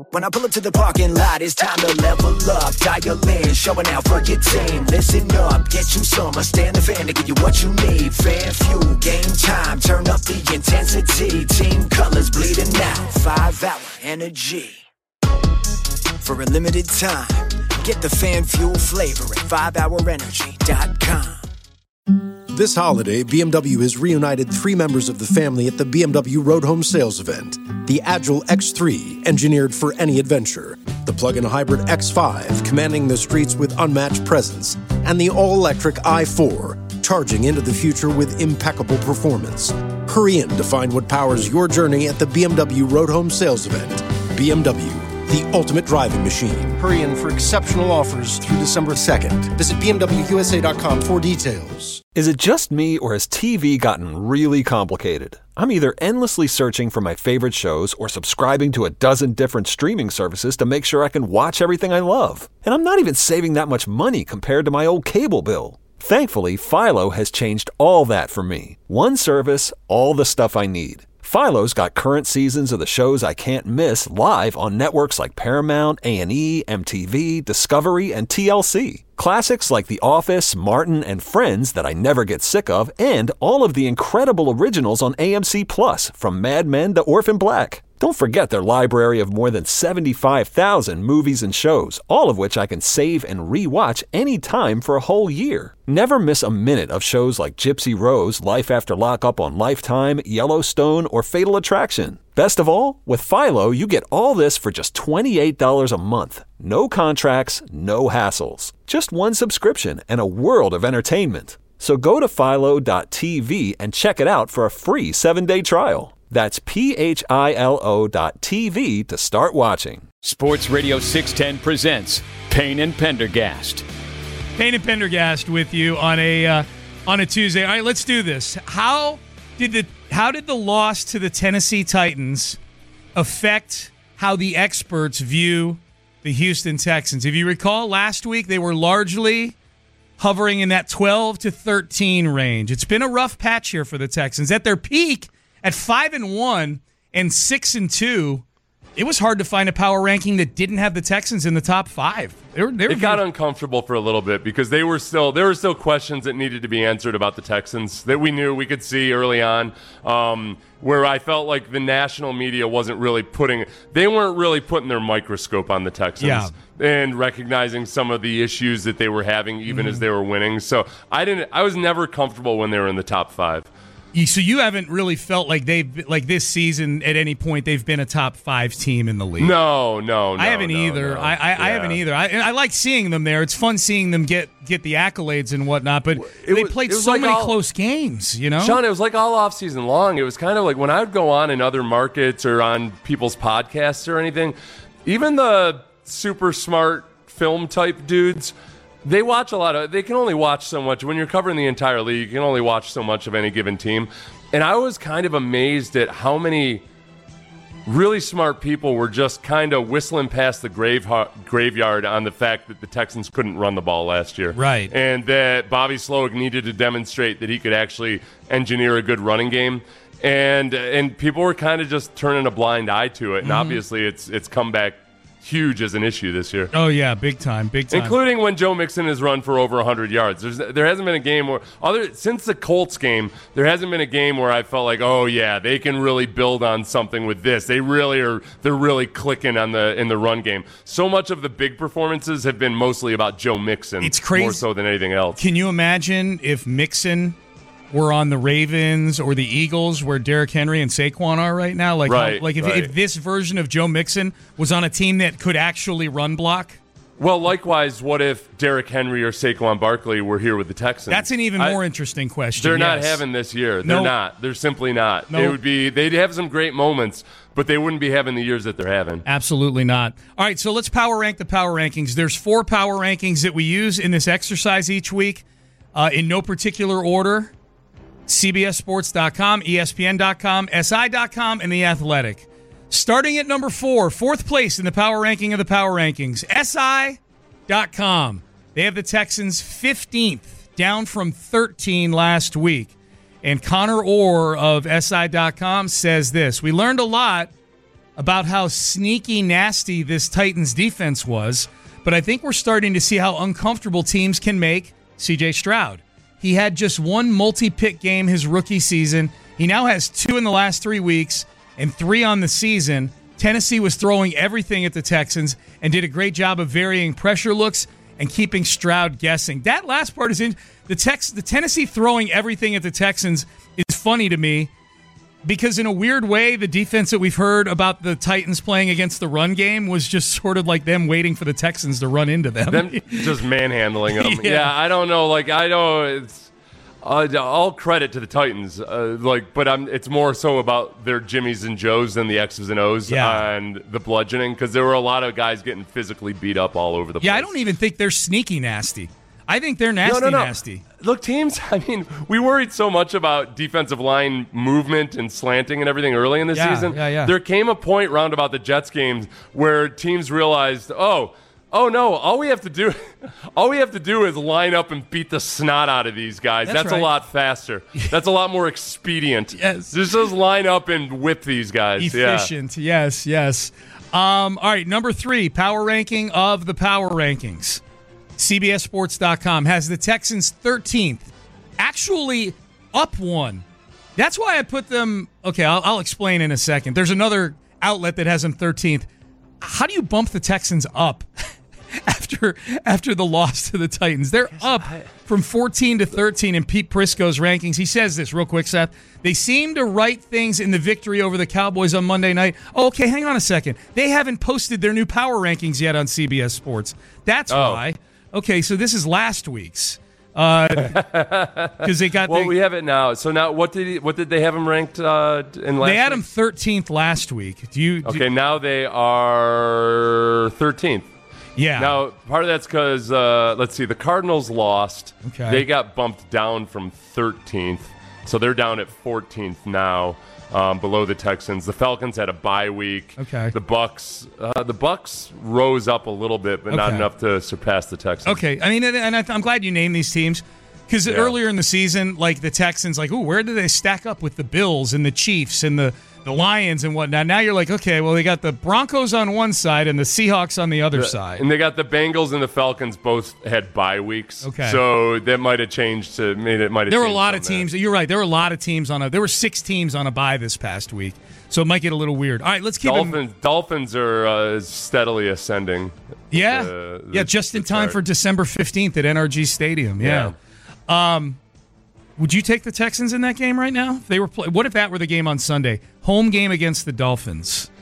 When I pull up to the parking lot, it's time to level up. Dial in, showing out for your team. Listen up, get you some. Stand the fan to give you what you need. Fan fuel, game time, turn up the intensity. Team colors bleeding out, 5-hour energy. For a limited time, get the fan fuel flavor at 5hourenergy.com. This holiday, BMW has reunited 3 members of the family at the BMW Road Home Sales event. The Agile X3, engineered for any adventure. The plug-in hybrid X5, commanding the streets with unmatched presence. And the all-electric i4, charging into the future with impeccable performance. Hurry in to find what powers your journey at the BMW Road Home Sales event. BMW, the ultimate driving machine. Hurry in for exceptional offers through December 2nd. Visit BMWUSA.com for details. Is it just me, or has TV gotten really complicated? I'm either endlessly searching for my favorite shows or subscribing to a dozen different streaming services to make sure I can watch everything I love. And I'm not even saving that much money compared to my old cable bill. Thankfully, Philo has changed all that for me. One service, all the stuff I need. Philo's got current seasons of the shows I can't miss live on networks like Paramount, A&E, MTV, Discovery, and TLC. Classics like The Office, Martin, and Friends that I never get sick of, and all of the incredible originals on AMC+, from Mad Men to Orphan Black. Don't forget their library of more than 75,000 movies and shows, all of which I can save and re-watch anytime for a whole year. Never miss a minute of shows like Gypsy Rose, Life After Lockup on Lifetime, Yellowstone, or Fatal Attraction. Best of all, with Philo, you get all this for just $28 a month. No contracts, no hassles. Just one subscription and a world of entertainment. So go to philo.tv and check it out for a free 7-day trial. That's philo.tv to start watching. Sports Radio 610 presents Payne and Pendergast. Payne and Pendergast with you on a Tuesday. All right, let's do this. How did the loss to the Tennessee Titans affect how the experts view the Houston Texans? If you recall, last week they were largely hovering in that 12 to 13 range. It's been a rough patch here for the Texans. At their peak, at 5-1 and 6-2, it was hard to find a power ranking that didn't have the Texans in the top 5. It got uncomfortable for a little bit because there were still questions that needed to be answered about the Texans that we knew we could see early on, where I felt like the national media weren't really putting their microscope on the Texans and recognizing some of the issues that they were having even as they were winning. So I was never comfortable when they were in the top 5. So you haven't really felt like this season at any point they've been a top 5 team in the league? No. I haven't either. I haven't either. I like seeing them there. It's fun seeing them get the accolades and whatnot, but they played so many close games, you know? Sean, it was like all offseason long. It was kind of like when I would go on in other markets or on people's podcasts or anything, even the super smart film type dudes, they watch they can only watch so much. When you're covering the entire league, you can only watch so much of any given team. And I was kind of amazed at how many really smart people were just kind of whistling past the graveyard on the fact that the Texans couldn't run the ball last year. Right. And that Bobby Slowick needed to demonstrate that he could actually engineer a good running game. And people were kind of just turning a blind eye to it. And obviously it's come back huge as an issue this year. Oh, yeah, big time. Including when Joe Mixon has run for over 100 yards. There hasn't been a game since the Colts game, there hasn't been a game where I felt like, oh, yeah, they can really build on something with this. They're really clicking in the run game. So much of the big performances have been mostly about Joe Mixon. It's crazy. More so than anything else. Can you imagine if Mixon were on the Ravens or the Eagles where Derrick Henry and Saquon are right now? If this version of Joe Mixon was on a team that could actually run block? Well, likewise, what if Derrick Henry or Saquon Barkley were here with the Texans? That's an even more interesting question. They're not having this year. They're not. They're simply not. They'd have some great moments, but they wouldn't be having the years that they're having. Absolutely not. All right, so let's power rank the power rankings. There's 4 power rankings that we use in this exercise each week in no particular order. CBSSports.com, ESPN.com, SI.com, and The Athletic. Starting at number 4, 4th place in the power ranking of the power rankings, SI.com. They have the Texans 15th, down from 13 last week. And Connor Orr of SI.com says this: we learned a lot about how sneaky nasty this Titans defense was, but I think we're starting to see how uncomfortable teams can make C.J. Stroud. He had just one multi-pick game his rookie season. He now has 2 in the last 3 weeks and 3 on the season. Tennessee was throwing everything at the Texans and did a great job of varying pressure looks and keeping Stroud guessing. That last part is in the Tennessee throwing everything at the Texans is funny to me. Because in a weird way, the defense that we've heard about the Titans playing against the run game was just sort of like them waiting for the Texans to run into them. Them just manhandling them. Yeah, I don't know. It's all credit to the Titans. But it's more so about their Jimmies and Joes than the X's and O's and the bludgeoning, because there were a lot of guys getting physically beat up all over the place. Yeah, I don't even think they're sneaky nasty. I think they're nasty. Look, teams, we worried so much about defensive line movement and slanting and everything early in the season. Yeah. There came a point round about the Jets games where teams realized, oh no, all we have to do is line up and beat the snot out of these guys. That's right. A lot faster. That's a lot more expedient. Yes. Just line up and whip these guys. Efficient. Yeah. Yes. All right, number 3, power ranking of the power rankings. CBSSports.com has the Texans 13th, actually up 1. That's why I put them. Okay, I'll explain in a second. There's another outlet that has them 13th. How do you bump the Texans up after the loss to the Titans? They're up from 14 to 13 in Pete Prisco's rankings. He says this real quick, Seth. They seem to right things in the victory over the Cowboys on Monday night. Oh, okay, hang on a second. They haven't posted their new power rankings yet on CBS Sports. That's why. Okay, so this is last week's. Because they got. Well, we have it now. So now, what did they have them ranked in last? They had them 13th last week. Now they are 13th. Yeah. Now, part of that's because let's see, the Cardinals lost. Okay. They got bumped down from 13th, so they're down at 14th now. Below the Texans. The Falcons had a bye week. Okay. The Bucks rose up a little bit, but not enough to surpass the Texans. Okay. I'm glad you named these teams because earlier in the season, like the Texans, where do they stack up with the Bills and the Chiefs and the Lions and whatnot? Now you're like, okay, well, they got the Broncos on one side and the Seahawks on the other side. And they got the Bengals and the Falcons both had bye weeks. Okay. So that might have changed There were a lot of teams. You're right. There were a lot of teams there were 6 teams on a bye this past week. So it might get a little weird. All right, let's keep Dolphins are steadily ascending. Just in time for December 15th at NRG Stadium. Yeah. Would you take the Texans in that game right now? If they were what if that were the game on Sunday? Home game against the Dolphins.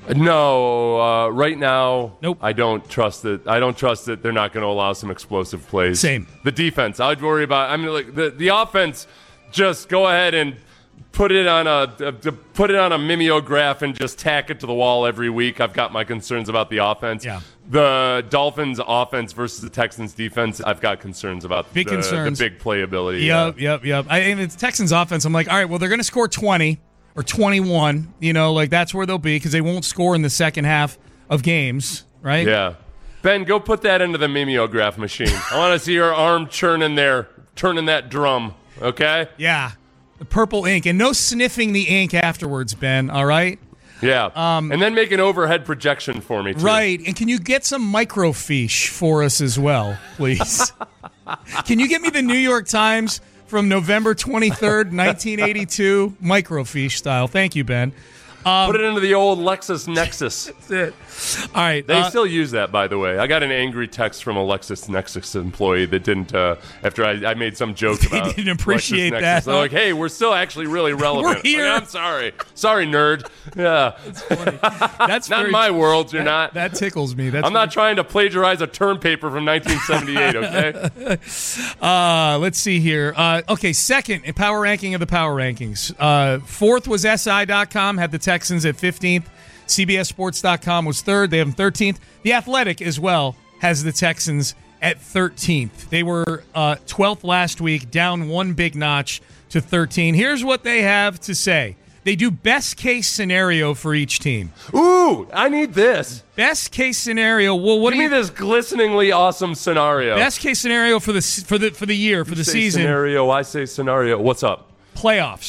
No, right now, nope. I don't trust that. I don't trust that they're not going to allow some explosive plays. Same. The defense, I'd worry about. The offense. Just go ahead and put it on a mimeograph and just tack it to the wall every week. I've got my concerns about the offense. Yeah. The Dolphins' offense versus the Texans' defense, I've got concerns about. Big concerns. The big playability. Yep. The Texans' offense, I'm like, all right, well, they're going to score 20 or 21. That's where they'll be because they won't score in the second half of games, right? Yeah. Ben, go put that into the mimeograph machine. I want to see your arm turning that drum, okay? Yeah. The purple ink. And no sniffing the ink afterwards, Ben, all right? Yeah. And then make an overhead projection for me, too. Right. And can you get some microfiche for us as well, please? Can you get me the New York Times from November 23rd, 1982, microfiche style? Thank you, Ben. Put it into the old Lexus Nexus. That's it. All right. They still use that, by the way. I got an angry text from a Lexus Nexus employee that didn't, after I made some joke about they didn't appreciate Lexus that. Nexus. They're like, hey, we're still actually really relevant. We're here. I'm sorry. Sorry, nerd. Yeah. That's funny. That's not in my world, you're not. That tickles me. I'm not trying to plagiarize a term paper from 1978, okay? Let's see here. Okay, second in power ranking of the power rankings. Fourth was SI.com, had the Texans at 15th. CBSSports.com was third. They have them 13th. The Athletic as well has the Texans at 13th. They were 12th last week, down one big notch to 13. Here's what they have to say. They do best case scenario for each team. Ooh, I need this. Best case scenario. Well, give me this glisteningly awesome scenario. Best case scenario for the year, for the season. Scenario. I say scenario. What's up? Playoffs.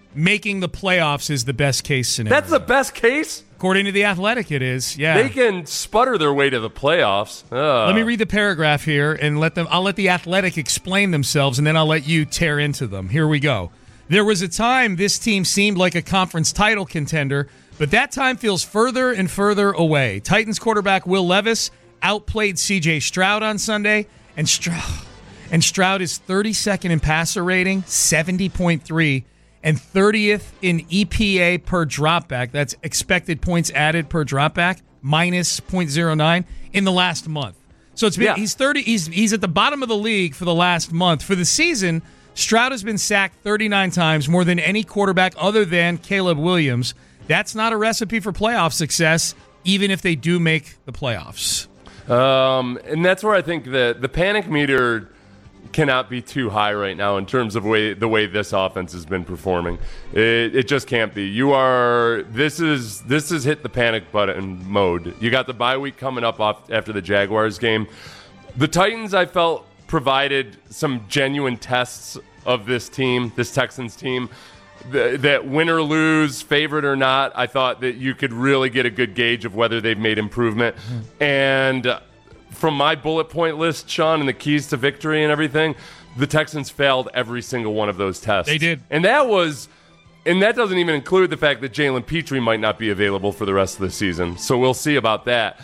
making the playoffs is the best case scenario. That's the best case? According to The Athletic, it is. Yeah. They can sputter their way to the playoffs. Let me read the paragraph here and I'll let The Athletic explain themselves, and then I'll let you tear into them. Here we go. There was a time this team seemed like a conference title contender, but that time feels further and further away. Titans quarterback Will Levis outplayed C.J. Stroud on Sunday, and Stroud is 32nd in passer rating, 70.3, and 30th in EPA per dropback. That's expected points added per dropback, minus 0.09 in the last month. So he's at the bottom of the league for the last month. For the season, Stroud has been sacked 39 times, more than any quarterback other than Caleb Williams. That's not a recipe for playoff success, even if they do make the playoffs. And that's where I think the panic meter cannot be too high right now in terms of the way this offense has been performing. It just can't be. This is hit the panic button mode. You got the bye week coming up after the Jaguars game. The Titans, I felt, provided some genuine tests of this Texans team. That win or lose, favorite or not, I thought that you could really get a good gauge of whether they've made improvement. And from my bullet point list, Sean, and the keys to victory and everything, the Texans failed every single one of those tests. They did. And that doesn't even include the fact that Jalen Petrie might not be available for the rest of the season. So we'll see about that.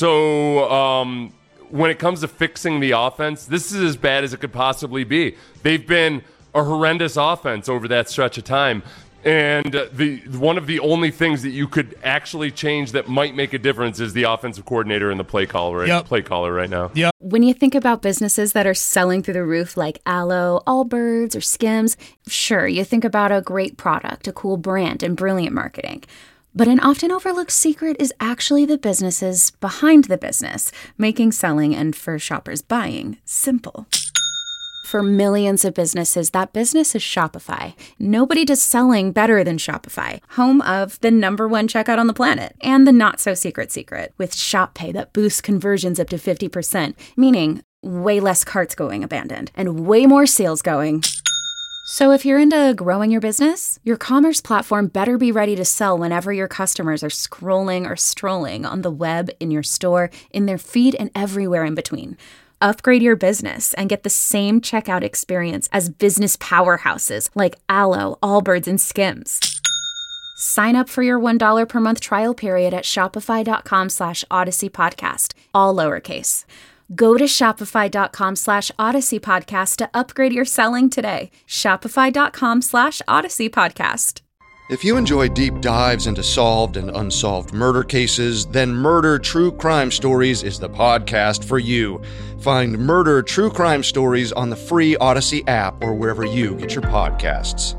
So when it comes to fixing the offense, this is as bad as it could possibly be. They've been a horrendous offense over that stretch of time. And one of the only things that you could actually change that might make a difference is the offensive coordinator and the play caller right now. Yep. When you think about businesses that are selling through the roof like Aloe, Allbirds, or Skims, sure, you think about a great product, a cool brand, and brilliant marketing. But an often overlooked secret is actually the businesses behind the business, making selling and, for shoppers, buying simple. For millions of businesses, that business is Shopify. Nobody does selling better than Shopify, home of the #1 checkout on the planet and the not-so-secret secret with Shop Pay that boosts conversions up to 50%, meaning way less carts going abandoned and way more sales going. So if you're into growing your business, your commerce platform better be ready to sell whenever your customers are scrolling or strolling on the web, in your store, in their feed, and everywhere in between. Upgrade your business and get the same checkout experience as business powerhouses like Aloe, Allbirds, and Skims. Sign up for your $1 per month trial period at shopify.com/Odyssey Podcast, all lowercase. Go to shopify.com/Odyssey Podcast to upgrade your selling today. Shopify.com/Odyssey Podcast. If you enjoy deep dives into solved and unsolved murder cases, then Murder True Crime Stories is the podcast for you. Find Murder True Crime Stories on the free Odyssey app or wherever you get your podcasts.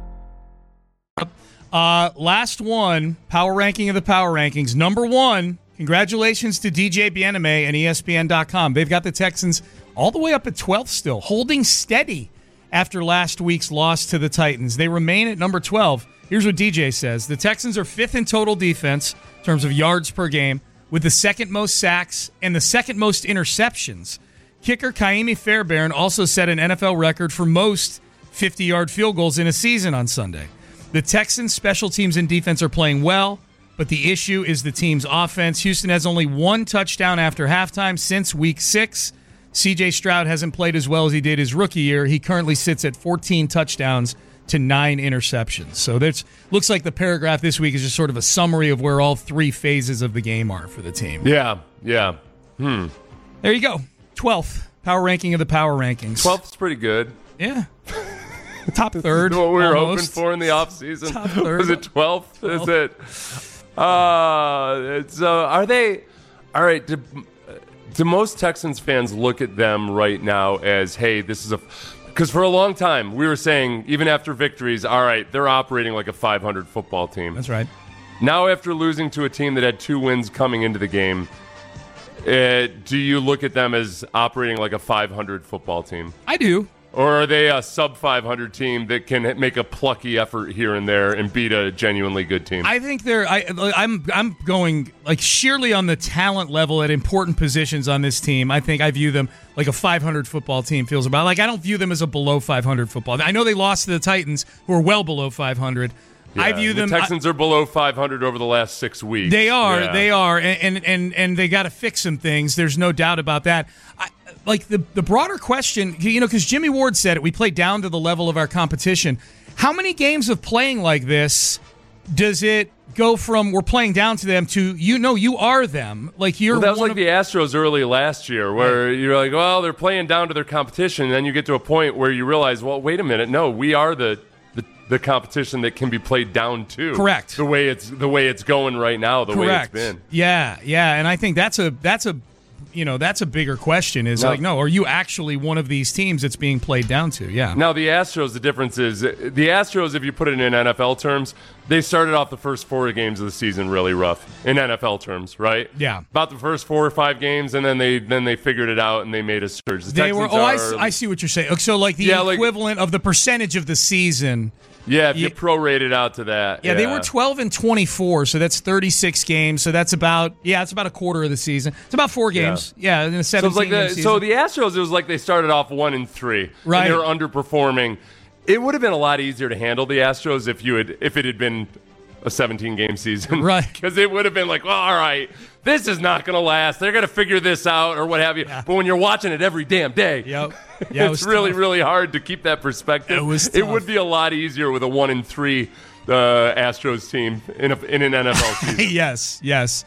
Last one, power ranking of the power rankings. Number 1, congratulations to DJ Bieneme and ESPN.com. They've got the Texans all the way up at 12th still, holding steady after last week's loss to the Titans. They remain at number 12. Here's what DJ says. The Texans are 5th in total defense in terms of yards per game, with the 2nd most sacks and the 2nd most interceptions. Kicker Kaimi Fairbairn also set an NFL record for most 50-yard field goals in a season on Sunday. The Texans' special teams and defense are playing well, but the issue is the team's offense. Houston has only 1 touchdown after halftime since Week 6. C.J. Stroud hasn't played as well as he did his rookie year. He currently sits at 14 touchdowns to 9 interceptions. So that looks like the paragraph this week is just sort of a summary of where all 3 phases of the game are for the team. Yeah. There you go. 12th. Power ranking of the power rankings. 12th's pretty good. Yeah. Top third. What we were almost. hoping for in the offseason. Top third. Was it 12th? Is it? Are they? All right. Do most Texans fans look at them right now as, hey, this is a... Because for a long time, we were saying, even after victories, all right, they're operating like a 500 football team. That's right. Now, after losing to a team that had 2 wins coming into the game, do you look at them as operating like a 500 football team? I do. Or are they a sub 500 team that can make a plucky effort here and there and beat a genuinely good team? I think I'm going like sheerly on the talent level at important positions on this team. I think I view them like a 500 football team feels about. Like I don't view them as a below 500 football. I know they lost to the Titans, who are well below 500. Yeah, I view them. The Texans are below 500 over the last 6 weeks. They are, and they got to fix some things. There's no doubt about that. Like the broader question, because Jimmy Ward said it, we play down to the level of our competition. How many games of playing like this does it go from we're playing down to them to you are them? Like you're. Well, that was like the Astros early last year, where you're like, well, they're playing down to their competition, and then you get to a point where you realize, well, wait a minute, no, we are the competition that can be played down to. Correct. The way it's going right now, the way it's been. Yeah, and I think that's a bigger question. Is are you actually one of these teams that's being played down to? Yeah. Now the Astros, the difference is the Astros, if you put it in NFL terms, they started off the first 4 games of the season really rough in NFL terms, right? Yeah. About the first 4 or 5 games, and then they figured it out and they made a surge. I see what you're saying. So like the equivalent of the percentage of the season. Yeah, if you prorate it out to that. Yeah, they were 12-24, so that's 36 games. So that's about a quarter of the season. It's about 4 games. Yeah, in a 17-game season. So the Astros, it was like they started off 1-3, right? And they were underperforming. It would have been a lot easier to handle the Astros if it had been a 17-game season, right? Because it would have been like, well, all right, this is not going to last. They're going to figure this out or what have you. Yeah. But when you're watching it every damn day, it's really, really hard to keep that perspective. It would be a lot easier with a 1-3 Astros team in an NFL season. Yes.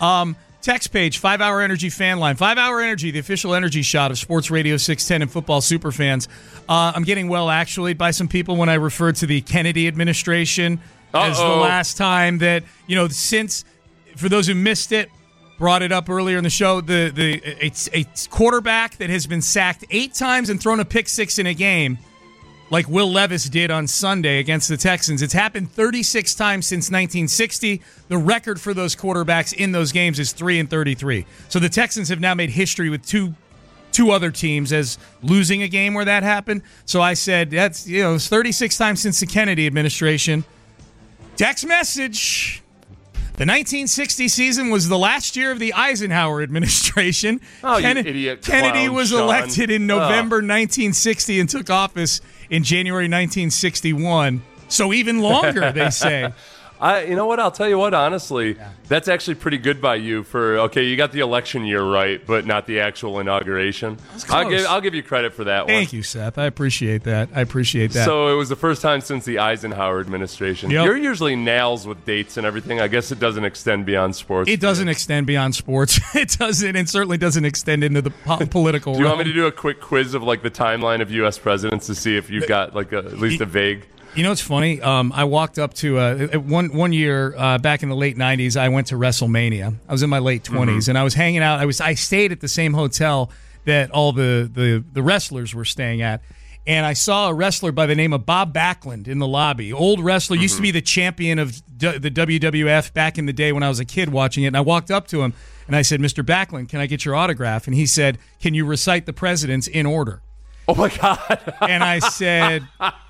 Text page, 5-Hour Energy fan line. 5-Hour Energy, the official energy shot of Sports Radio 610 and football superfans. I'm getting well actually by some people when I refer to the Kennedy administration as the last time that, since, for those who missed it, brought it up earlier in the show, it's a quarterback that has been sacked 8 times and thrown a pick 6 in a game, like Will Levis did on Sunday against the Texans. It's happened 36 times since 1960. The record for those quarterbacks in those games is 3-33. So the Texans have now made history with two other teams as losing a game where that happened. So I said, that's, it's 36 times since the Kennedy administration. Text message. The 1960 season was the last year of the Eisenhower administration. Oh, you idiot. Kennedy clown, was Sean. elected in November 1960 and took office in January 1961. So even longer, they say. You know what? I'll tell you what, honestly, that's actually pretty good by you you got the election year right, but not the actual inauguration. I'll give you credit for that one. Thank you, Seth. I appreciate that. So it was the first time since the Eisenhower administration. Yep. You're usually nails with dates and everything. I guess it doesn't extend beyond sports. It doesn't extend beyond sports. It doesn't, and certainly doesn't extend into the political Do you want me to do a quick quiz of like the timeline of U.S. presidents to see if you've got like at least a vague... You know, it's funny. I walked up to one year back in the late 90s. I went to WrestleMania. I was in my late 20s, and I was hanging out. I stayed at the same hotel that all the wrestlers were staying at, and I saw a wrestler by the name of Bob Backlund in the lobby. Old wrestler, used to be the champion of the WWF back in the day when I was a kid watching it. And I walked up to him and I said, "Mr. Backlund, can I get your autograph?" And he said, "Can you recite the presidents in order?" Oh my God. And I said,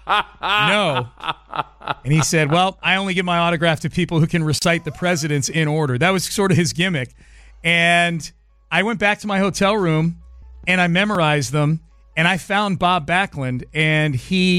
"No." And he said, "Well, I only give my autograph to people who can recite the presidents in order." That was sort of his gimmick. And I went back to my hotel room and I memorized them, and I found Bob Backlund, and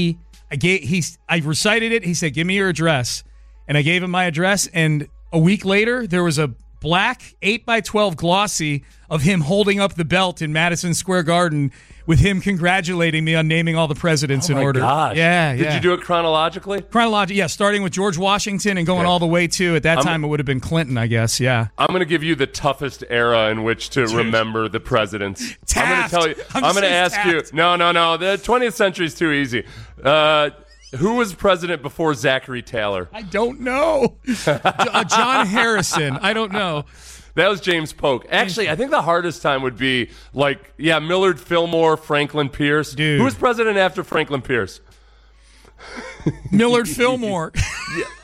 I recited it. He said, "Give me your address." And I gave him my address, and a week later there was a black 8x12 glossy of him holding up the belt in Madison Square Garden with him congratulating me on naming all the presidents in order. Gosh. Yeah. Did you do it chronologically? Chronologically, yeah, starting with George Washington and going all the way to, at that time, it would have been Clinton, I guess, yeah. I'm going to give you the toughest era in which to remember the presidents. Taft. I'm going to tell you. I'm going to ask Taft. you. No. The 20th century is too easy. Who was president before Zachary Taylor? I don't know. John Harrison. I don't know. That was James Polk. Actually, I think the hardest time would be Millard Fillmore, Franklin Pierce. Dude. Who was president after Franklin Pierce? Millard Fillmore.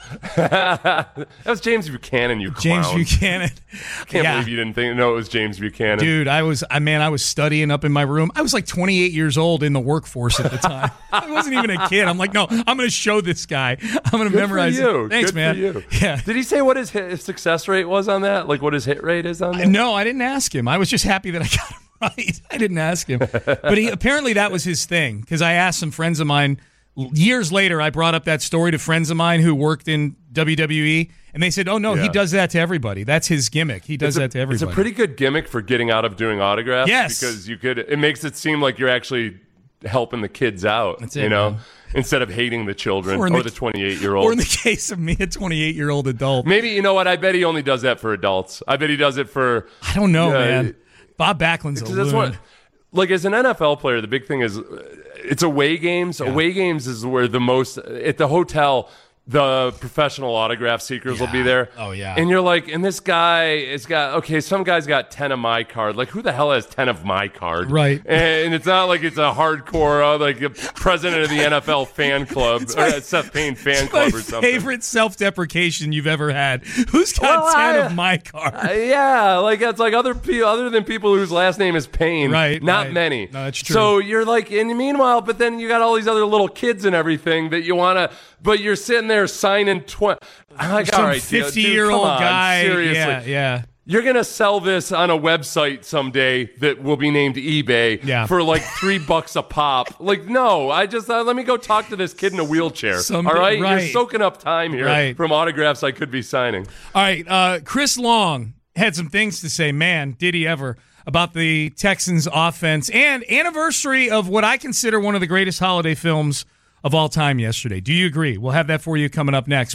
That was James Buchanan, you clown. James Buchanan. Can't believe you didn't know it was James Buchanan. Dude, I was studying up in my room. I was like 28 years old in the workforce at the time. I wasn't even a kid. I'm like, no, I'm going to show this guy. I'm going to memorize it. Thanks, Good man. For you. Yeah. Did he say what his success rate was on that? Like what his hit rate is on that? No, I didn't ask him. I was just happy that I got him right. I didn't ask him. But apparently that was his thing, because I asked some friends of mine. Years later, I brought up that story to friends of mine who worked in WWE, and they said, oh, no, he does that to everybody. That's his gimmick. He does that to everybody. It's a pretty good gimmick for getting out of doing autographs. Yes. Because it makes it seem like you're actually helping the kids out, That's it, man. Instead of hating the children or the 28-year-old. Or in the case of me, a 28-year-old adult. Maybe, you know what, I bet he only does that for adults. I bet he does it for... I don't know, man. Bob Backlund's a loon. Like, as an NFL player, the big thing is it's away games. Yeah. Away games is where the most... At the hotel, the professional autograph seekers will be there. Oh, yeah. And you're like, and this guy has got... Okay, some guy's got 10 of my card. Like, who the hell has 10 of my card? Right. And it's not like it's a hardcore, like a president of the NFL fan club, or a Seth Payne fan club or something. Favorite self-deprecation you've ever had. Who's got 10 of my card? Yeah, like it's like other than people whose last name is Payne. Right. Not many. No, that's true. So you're like, and meanwhile, but then you got all these other little kids and everything that you want to, but you're sitting there signing 20. I'm like, some all right, 50-year-old guy. Seriously. Yeah. You're going to sell this on a website someday that will be named eBay for like $3 a pop. Like, no, I just let me go talk to this kid in a wheelchair. All right? You're soaking up time here from autographs I could be signing. All right. Chris Long had some things to say. Man, did he ever, about the Texans offense and anniversary of what I consider one of the greatest holiday films of all time yesterday. Do you agree? We'll have that for you coming up next.